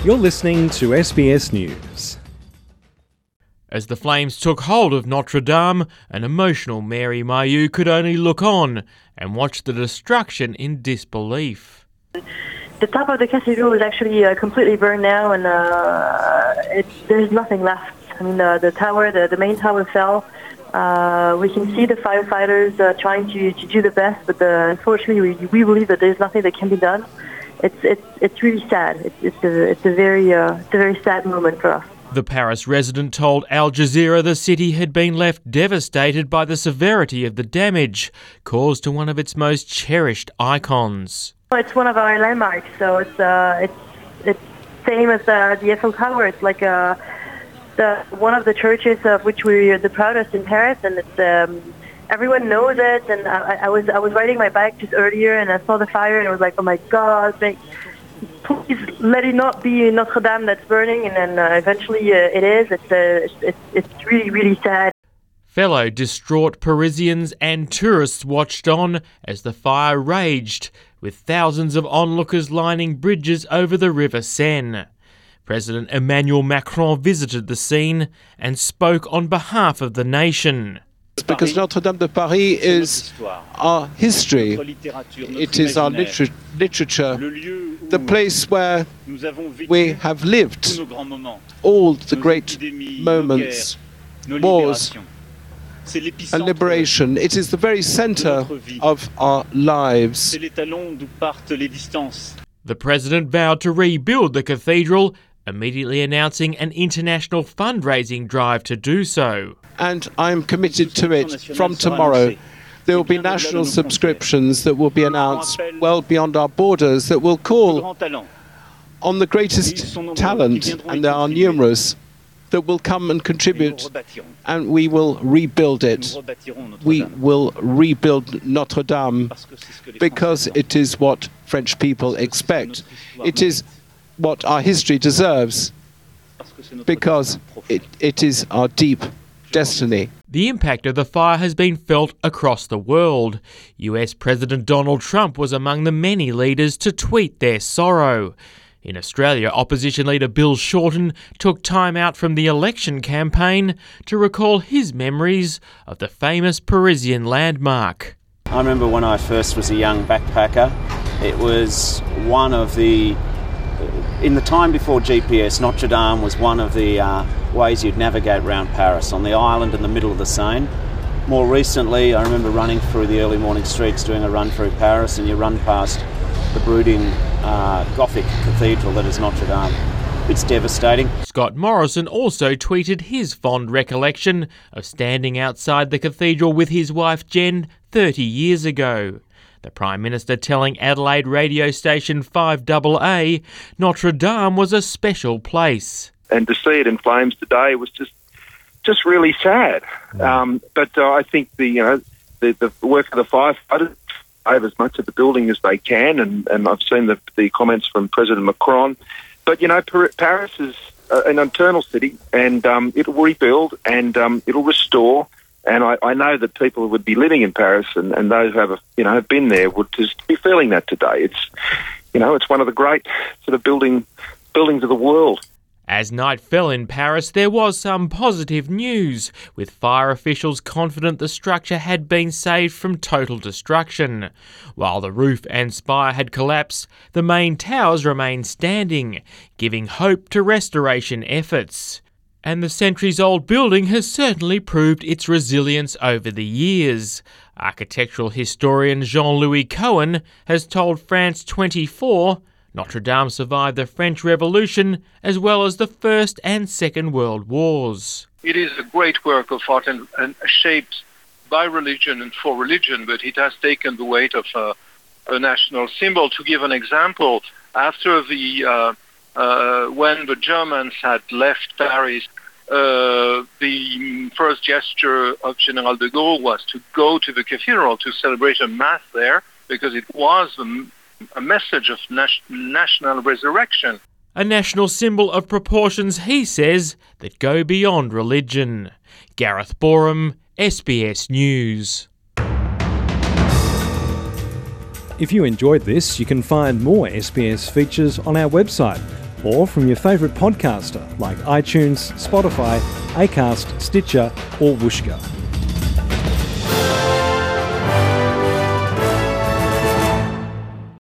You're listening to SBS News. As the flames took hold of Notre Dame, an emotional Mary Mailloux could only look on and watch the destruction in disbelief. The top of the cathedral is actually completely burned now, and there's nothing left. I mean, the tower, the main tower fell. We can see the firefighters trying to do the best, but unfortunately, we believe that there's nothing that can be done. It's really sad. It's a very sad moment for us. The Paris resident told Al Jazeera the city had been left devastated by the severity of the damage caused to one of its most cherished icons. It's one of our landmarks, so it's same as the Eiffel Tower. It's like one of the churches of which we're the proudest in Paris, and it's everyone knows it. And I was riding my bike just earlier, and I saw the fire, and I was like, oh my God, please let it not be Notre Dame that's burning. And then eventually it is. It's really, really sad. Fellow distraught Parisians and tourists watched on as the fire raged, with thousands of onlookers lining bridges over the River Seine. President Emmanuel Macron visited the scene and spoke on behalf of the nation. Because Notre Dame de Paris is our history, it is our literature, the place where we have lived all the great moments, wars and liberation. It is the very centre of our lives. The president vowed to rebuild the cathedral, immediately announcing an international fundraising drive to do so. And I'm committed to it from tomorrow. There will be national subscriptions that will be announced well beyond our borders that will call on the greatest talent, and there are numerous, that will come and contribute, and we will rebuild it. We will rebuild Notre Dame because it is what French people expect. It is what our history deserves because it is our deep destiny. The impact of the fire has been felt across the world. US President Donald Trump was among the many leaders to tweet their sorrow. In Australia, opposition leader Bill Shorten took time out from the election campaign to recall his memories of the famous Parisian landmark. I remember when I first was a young backpacker, it was one of the... In the time before GPS, Notre Dame was one of the ways you'd navigate around Paris, on the island in the middle of the Seine. More recently, I remember running through the early morning streets, doing a run through Paris, and you run past the brooding Gothic cathedral that is Notre Dame. It's devastating. Scott Morrison also tweeted his fond recollection of standing outside the cathedral with his wife Jen 30 years ago. The Prime Minister telling Adelaide radio station 5AA Notre Dame was a special place. And to see it in flames today was just really sad. But I think the work of the firefighters save as much of the building as they can, and I've seen the comments from President Macron. But Paris is an eternal city, and it'll rebuild and it'll restore. And I know that people would be living in Paris, and those who have been there would just be feeling that today. It's one of the great sort of buildings of the world. As night fell in Paris, there was some positive news, with fire officials confident the structure had been saved from total destruction. While the roof and spire had collapsed, the main towers remained standing, giving hope to restoration efforts. And the centuries-old building has certainly proved its resilience over the years. Architectural historian Jean-Louis Cohen has told France 24 Notre Dame survived the French Revolution as well as the First and Second World Wars. It is a great work of art and shaped by religion and for religion, but it has taken the weight of a national symbol. To give an example, after when the Germans had left Paris, the first gesture of General de Gaulle was to go to the cathedral to celebrate a mass there, because it was a message of national resurrection. A national symbol of proportions, he says, that go beyond religion. Gareth Borum, SBS News. If you enjoyed this, you can find more SBS features on our website, or from your favourite podcaster like iTunes, Spotify, Acast, Stitcher or Whooshkaa.